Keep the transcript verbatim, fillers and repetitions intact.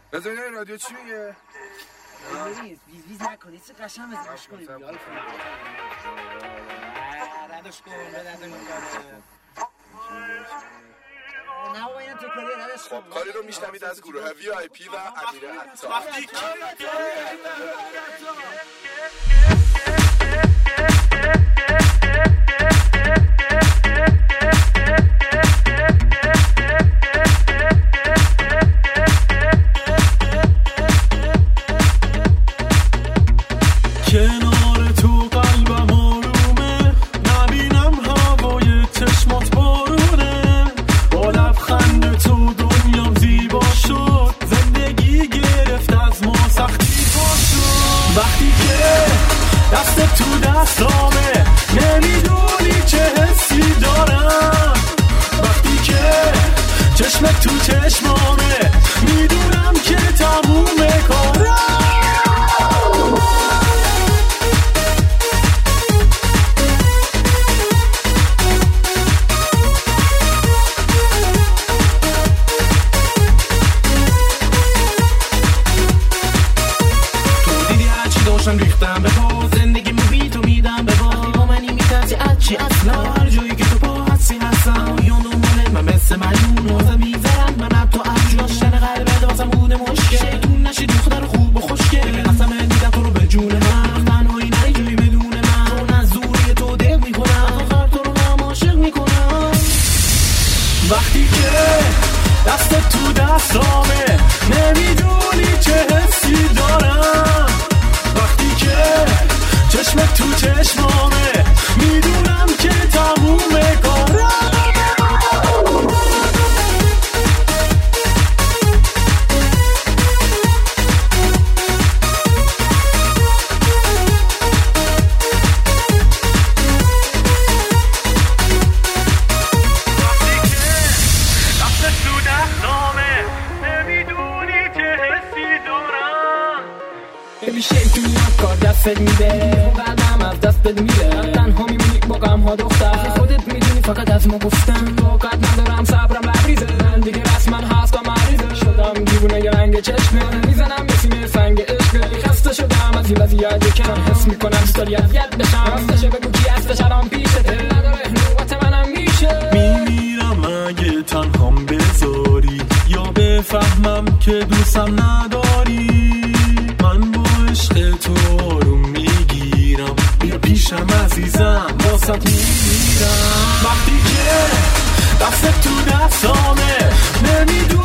بذارین این رادیو چی میگه؟ ویز ویز نکنید چه قشنگ ازش کنید یای ردش کن ردش کن نه بابا این تکراری ردش کن. خب کاری رو میشنوید از گروه وی آی پی و امیر عطا. وقتی کنار تو قلبم آرومه، نبینم هوای چشمات بارونه، با لبخند تو دنیام زیبا شد، زندگی گرفت از ما سختی پا شد. وقتی که دست تو دستامه نمیدونی چه حسی دارم، وقتی که چشم تو چشمامه میدونم که تموم کارم. داشتم ریختم به پا زندگی مو بی تو میدم به با با منی میترسی از چی اصلا هر جایی که تو پا هستی هستم یا نمونه من مثل مجنون واسه میذارم من حتی از جاشن قلبه واسم بوده مشکل شیطون نشی دختر خوب و خوشگل قسم دیدم تو رو به جون من تنهایی نری جایی بدون من چون از دوری تو دق میکنم آخر تو رو هم عاشق میکنم. وقتی که دست تو دستامه نمیدونی چه حسی دارم، وقتی که چشم تو چشمامه میدونم که تموم کارم. دستت میده و قلبم از دستت میره، تنها میمونی با غم ها دختر، خودت میدونی فقط از ما گفتم طاقت ندارم صبرم لبریزه، من دیگه رسما هستم مریضه شدم دیوونه یه رنگ چشمه میزنم یه سینه سنگ عشق، خسته شدم از این وضعیت کم حس میکنم دوست داری اذیت بشم، راستشه بگو کی هستش الان پیشته نداره نوبت منم میشه. میمیرم اگه تنهام بذاری یا بفهمم که دوستم نداری، من با عشق تو آروم میگیرم بیا پیشم عزیزم واسط میمیرم. وقتی که دست تو دستامه نمیدونم